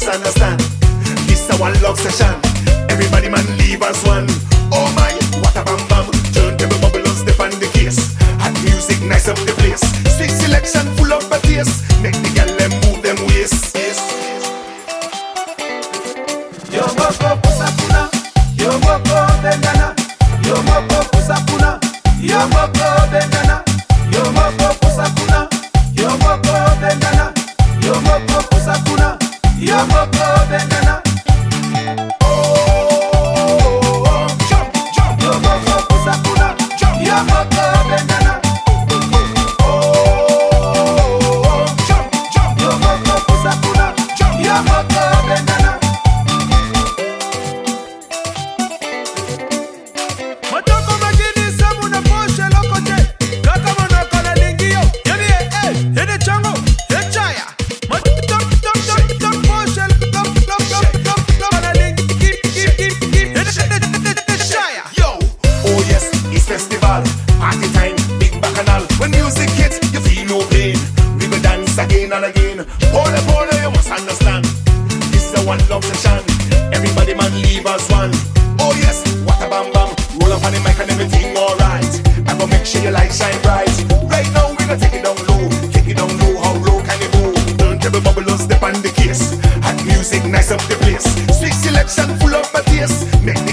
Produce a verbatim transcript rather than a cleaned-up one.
must understand. This a one love session. Everybody man leave as one. Oh my, what a bam bam. Turntable bubbles step on the case. Hot music, nice up the place. Sweet selection full of a taste. Make the girl them move them waist. Yo moko pusapuna, yo moko bengana, yo moko pusapuna, yo moko bengana, yo moko pusapuna, yo moko bengana, yo moko pusapuna, yo moko bengana. Oh, jump, jump, yo moko pusapuna, yo moko bengana. Oh, jump, jump, yo moko pusapuna, yo moko bengana. Party time, big bacchanal. When music hits, you feel no pain. We will dance again and again. Pole, pole, you must understand. This is a one love session. Everybody man leave as one. Oh yes, what a bam bam. Roll up on the mic and everything alright. I'm gonna make sure your light shine bright. Right now we gonna take it down low. Take it down low, how low can you go? Turntable bubbles step on the case. Hot music, nice up the place. Sweet selection full of my taste. Make